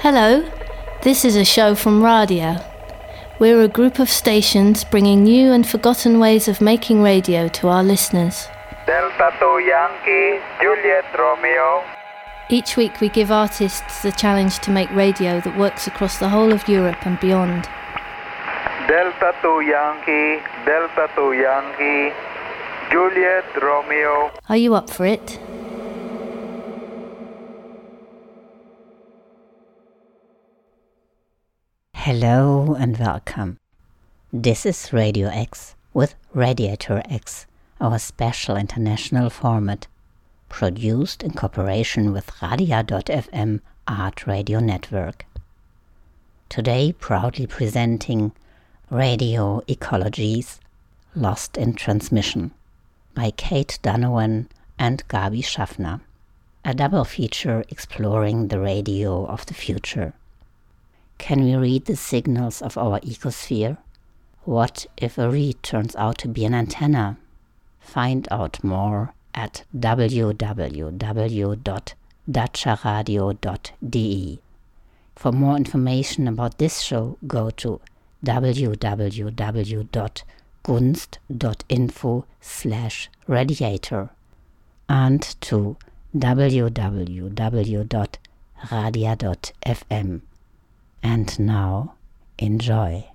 Hello, this is a show from Radio. We're a group of stations bringing new and forgotten ways of making radio to our listeners. Delta 2 Yankee, Juliet Romeo. Each week we give artists the challenge to make radio that works across the whole of Europe and beyond. Delta 2 Yankee, Delta 2 Yankee, Juliet Romeo. Are you up for it? Hello and welcome. This is Radio X with Radiator X, our special international format, produced in cooperation with Radia.fm Art Radio Network. Today proudly presenting Radio Ecologies Lost in Transmission by Kate Donovan and Gabi Schaffner, a double feature exploring the radio of the future. Can we read the signals of our ecosphere? What if a reed turns out to be an antenna? Find out more at www.dacharadio.de. For more information about this show, go to www.gunst.info/radiator and to www.radia.fm. And now, enjoy.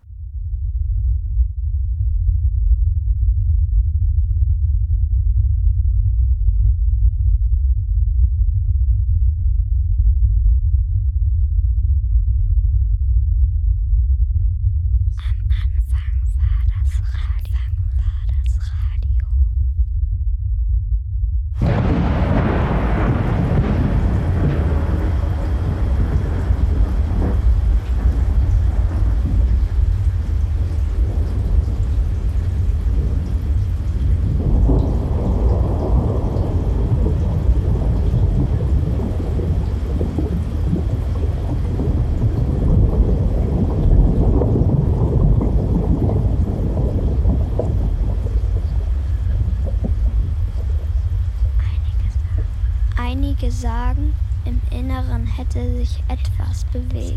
Einige sagen, im Inneren hätte sich etwas bewegt.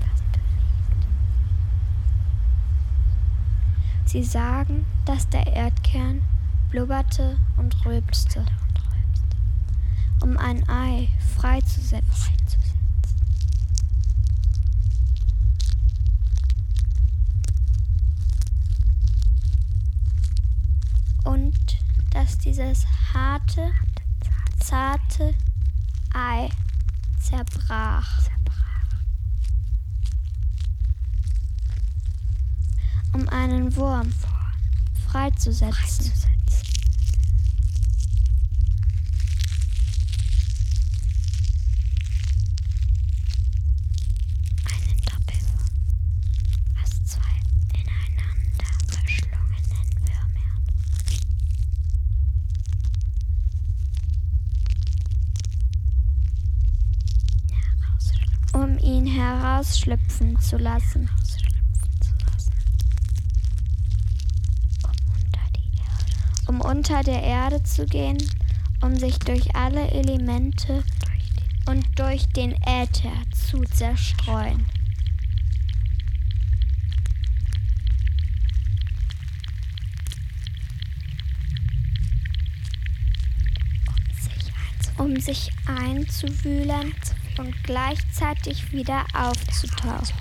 Sie sagen, dass der Erdkern blubberte und rülpste, um ein Ei freizusetzen. Und dass dieses harte, zarte Ei zerbrach, um einen Wurm freizusetzen. Einen Doppelwurm aus zwei ineinander verschlungenen Würmern. Um ihn herausschlüpfen zu lassen. Um unter der Erde zu gehen, um sich durch alle Elemente und durch den Äther zu zerstreuen. Um sich einzuwühlen und gleichzeitig wieder aufzutauchen.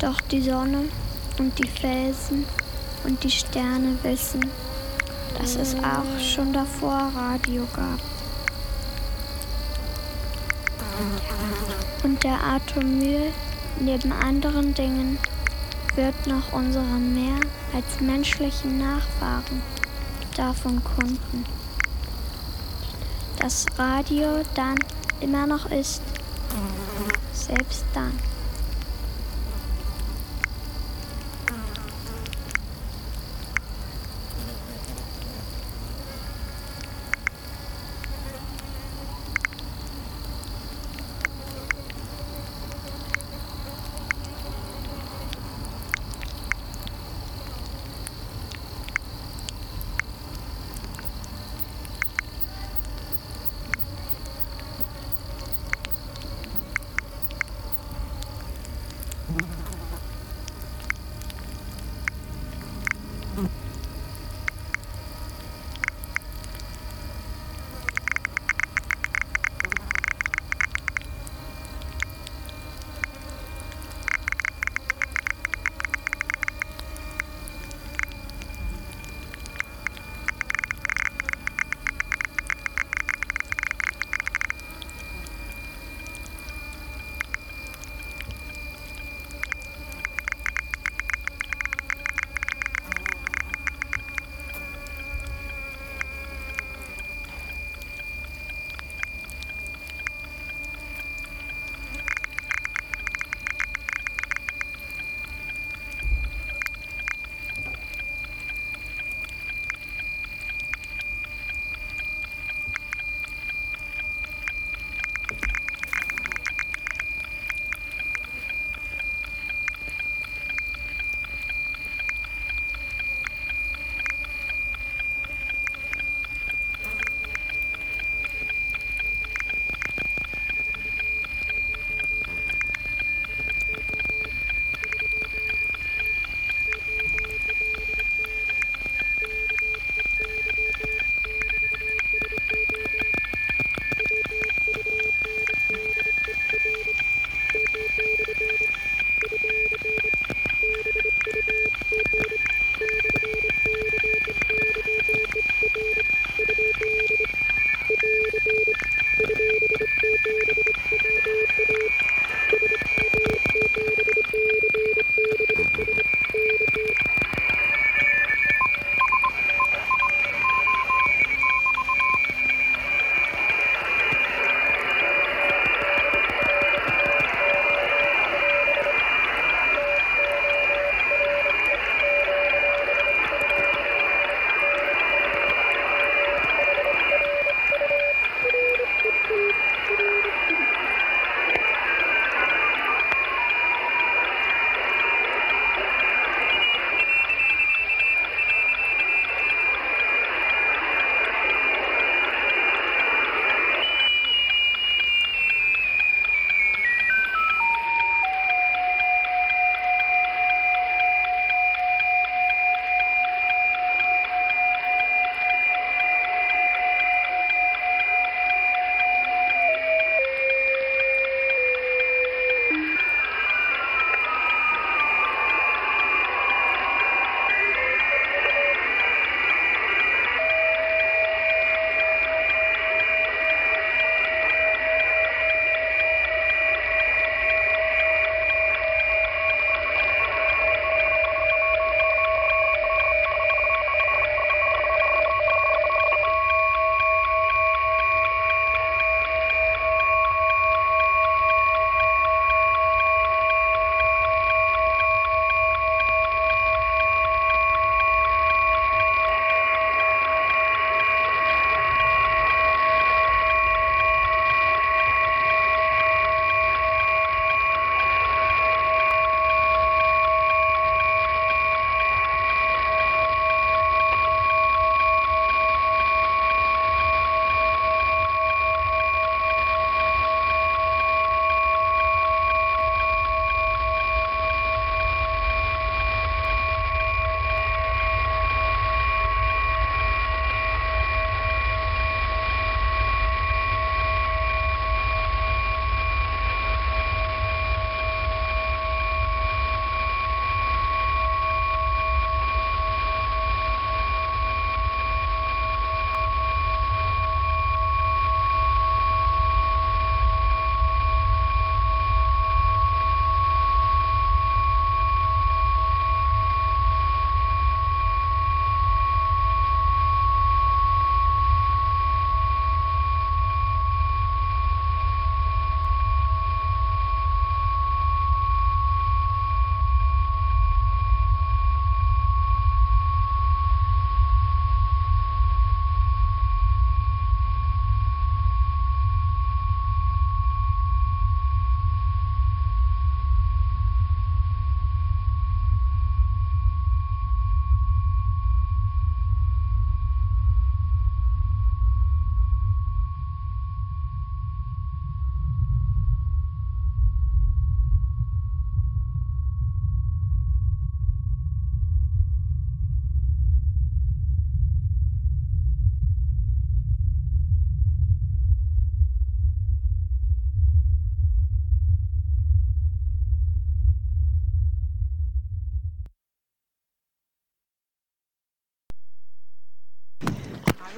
Doch die Sonne und die Felsen und die Sterne wissen, dass es auch schon davor Radio gab. Und der Atommüll neben anderen Dingen wird nach unserem Meer als menschlichen Nachfahren davon kunden, dass Radio dann immer noch ist, selbst dann.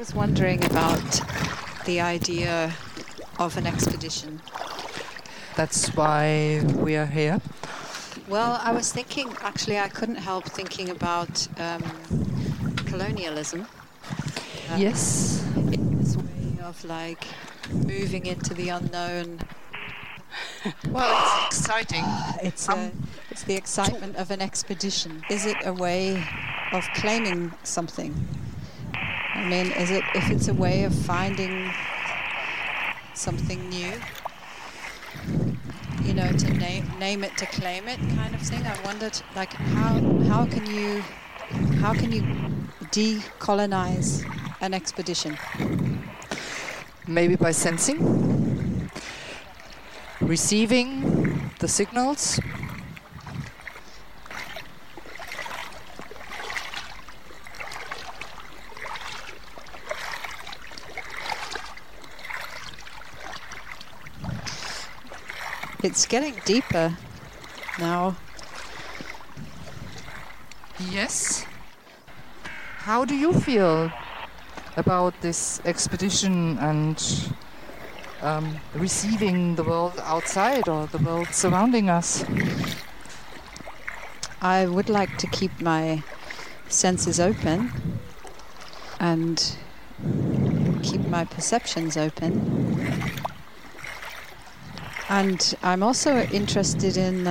was wondering about the idea of an expedition. That's why we are here. Well, I was thinking, actually, I couldn't help thinking about colonialism. Yes. This way of like moving into the unknown. Well, it's exciting. It's the excitement of an expedition. Is it a way of claiming something? I mean, if it's a way of finding something new? You know, to name it to claim it kind of thing. I wondered, like, how can you decolonize an expedition? Maybe by sensing, receiving the signals. It's getting deeper now. Yes. How do you feel about this expedition and receiving the world outside or the world surrounding us? I would like to keep my senses open and keep my perceptions open. And I'm also interested in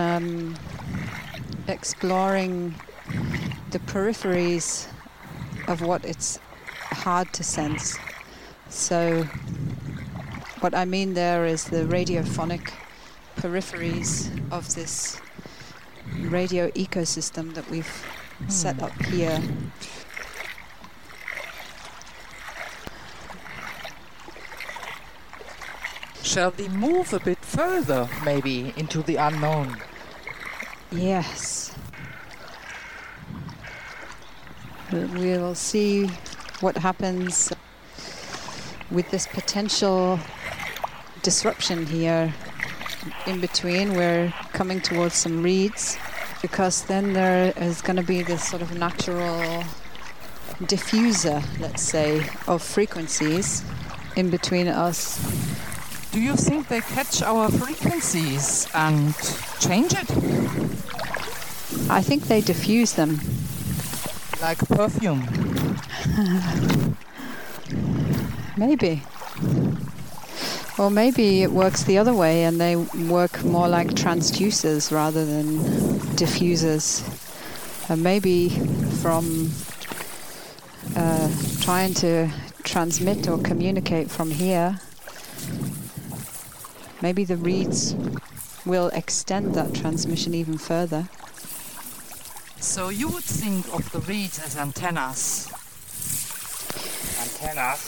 exploring the peripheries of what it's hard to sense. So what I mean there is the radiophonic peripheries of this radio ecosystem that we've set up here. Shall we move a bit further, maybe, into the unknown? Yes. We'll see what happens with this potential disruption here. In between, we're coming towards some reeds, because then there is going to be this sort of natural diffuser, let's say, of frequencies in between us. Do you think they catch our frequencies and change it? I think they diffuse them. Like perfume? Maybe. Or maybe it works the other way and they work more like transducers rather than diffusers. And maybe from trying to transmit or communicate from here, maybe the reeds will extend that transmission even further. So you would think of the reeds as antennas. Antennas.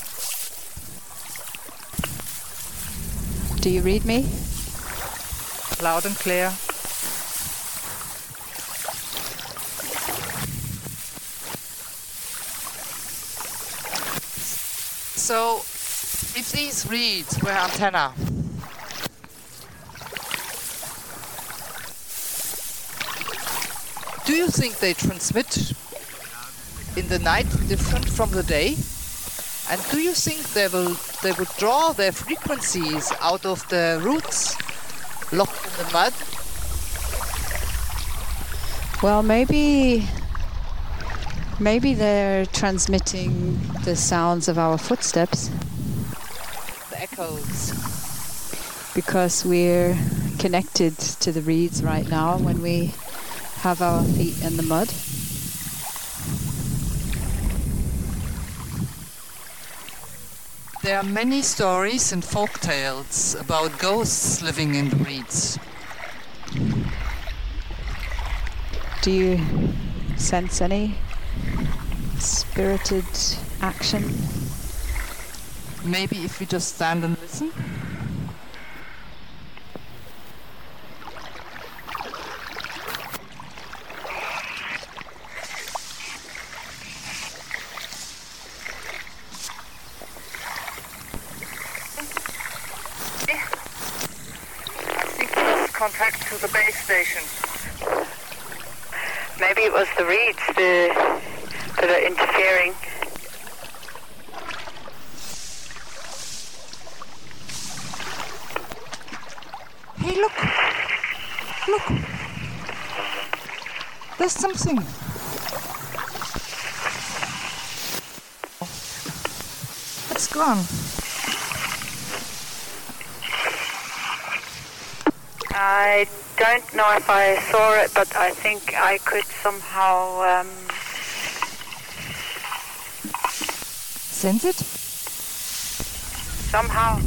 Do you read me? Loud and clear. So, if these reeds were antenna, do you think they transmit in the night different from the day? And do you think they would draw their frequencies out of the roots locked in the mud? Well, maybe they're transmitting the sounds of our footsteps. The echoes. Because we're connected to the reeds right now when we have our feet in the mud. There are many stories and folk tales about ghosts living in the reeds. Do you sense any spirited action? Maybe if we just stand and listen? Contact to the base station. Maybe it was the reeds that are interfering. Hey, look! Look! There's something. It's gone. I don't know if I saw it, but I think I could somehow Sense it? somehow.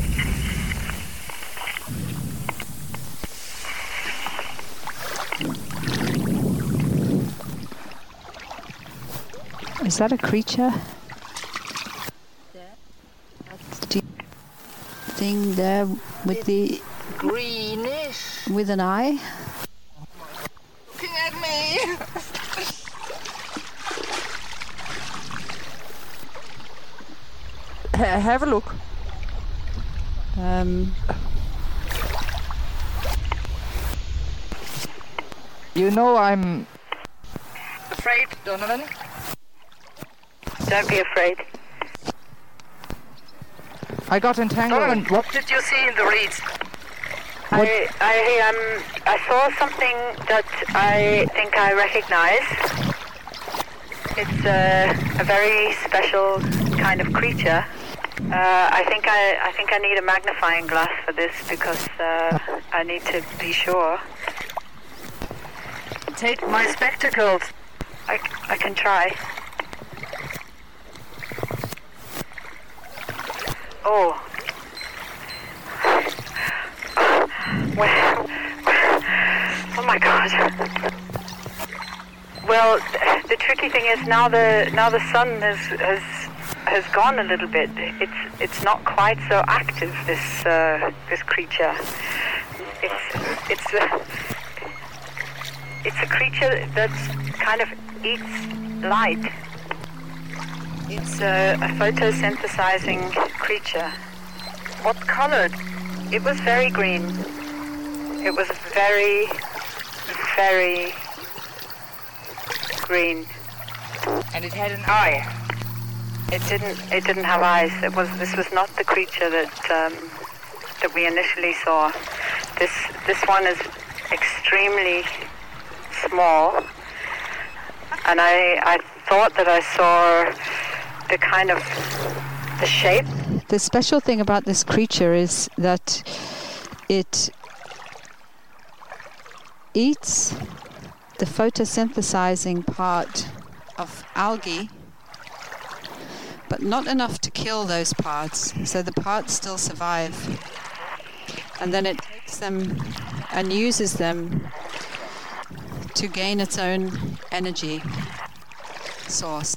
Is that a creature? Thing there with the Greenish. with an eye? Looking at me. Have a look. You know I'm afraid, Donovan. Don't be afraid. I got entangled. Donovan, what did you see in the reeds? I saw something that I think I recognize. It's a very special kind of creature. I think I need a magnifying glass for this because I need to be sure. Take my spectacles. I can try. Oh. Well, oh my God. Well, the tricky thing is now the sun has gone a little bit. It's not quite so active, this creature. It's a creature that kind of eats light. It's a photosynthesizing creature. What color? It was very green. It was very, very green. And it had an eye. It didn't have eyes. This was not the creature that we initially saw. This one is extremely small, and I thought that I saw the kind of the shape. The special thing about this creature is that it eats the photosynthesizing part of algae, but not enough to kill those parts, so the parts still survive. And then it takes them and uses them to gain its own energy source.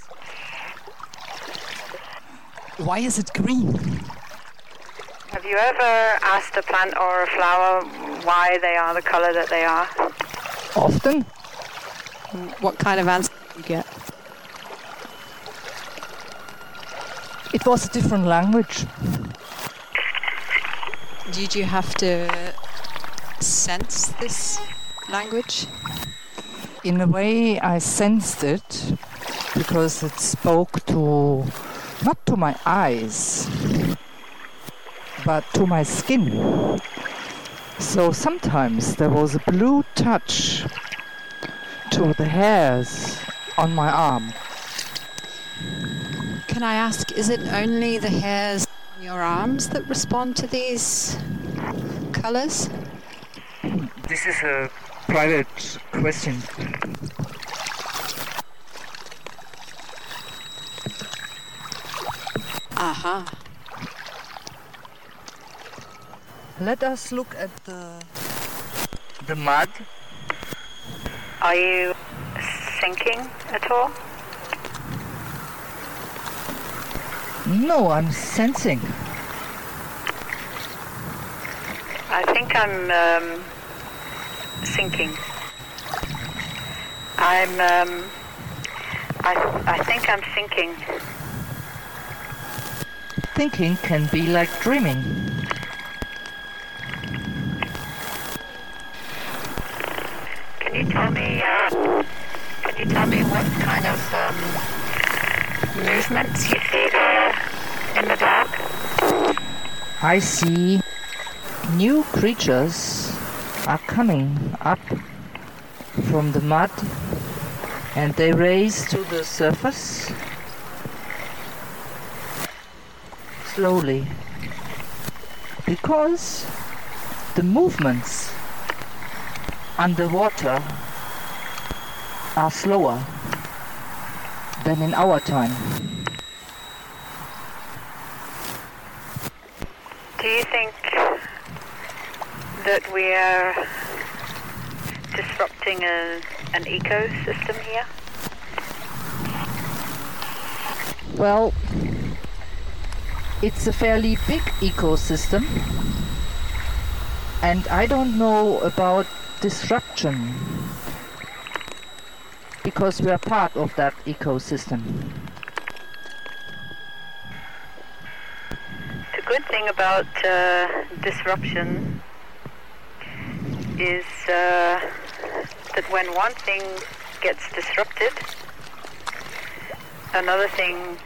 Why is it green? Have you ever asked a plant or a flower why they are the color that they are? Often. What kind of answer do you get? It was a different language. Did you have to sense this language? In a way, I sensed it because it spoke to, not to my eyes, but to my skin. So sometimes there was a blue touch to the hairs on my arm. Can I ask, is it only the hairs on your arms that respond to these colors? This is a private question. Aha. Let us look at the mud. Are you sinking at all? No, I'm sensing. I think I'm sinking. I think I'm sinking. Thinking can be like dreaming. Can you tell me what kind of movements you see there in the dark? I see new creatures are coming up from the mud, and they raise to the surface slowly, because the movements underwater are slower than in our time. Do you think that we are disrupting an ecosystem here? Well, it's a fairly big ecosystem, and I don't know about disruption, because we are part of that ecosystem. The good thing about disruption is that when one thing gets disrupted, another thing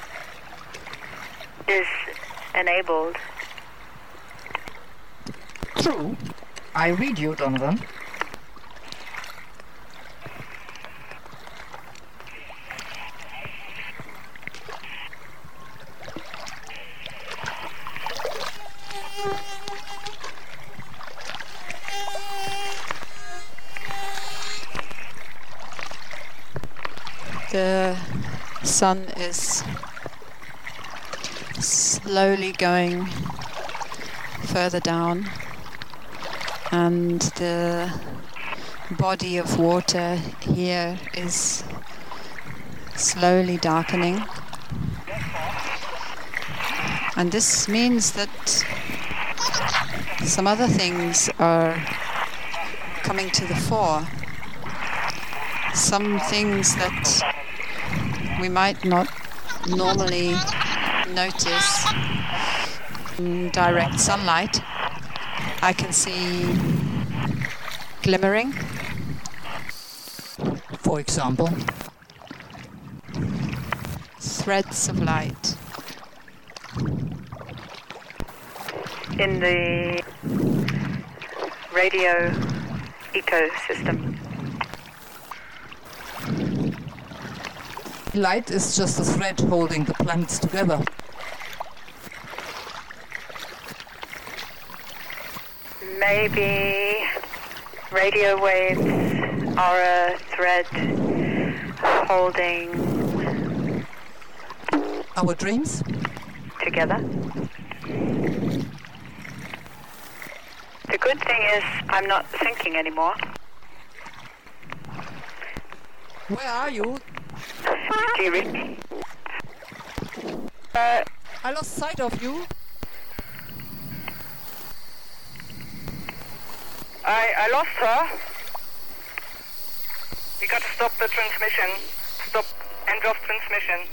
is enabled. True. I read you, Donovan. The sun is slowly going further down, and the body of water here is slowly darkening, and this means that some other things are coming to the fore, some things that we might not normally notice in direct sunlight. I can see glimmering. For example, threads of light. In the radio ecosystem. light is just a thread holding the planets together. Maybe radio waves are a thread holding our dreams together. The good thing is I'm not thinking anymore. Where are you? Do you read me? I lost sight of you. I lost her. We got to stop the transmission. Stop. End of transmission.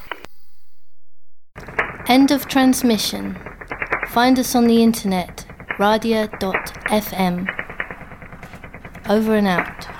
End of transmission. Find us on the internet, radia.fm. Over and out.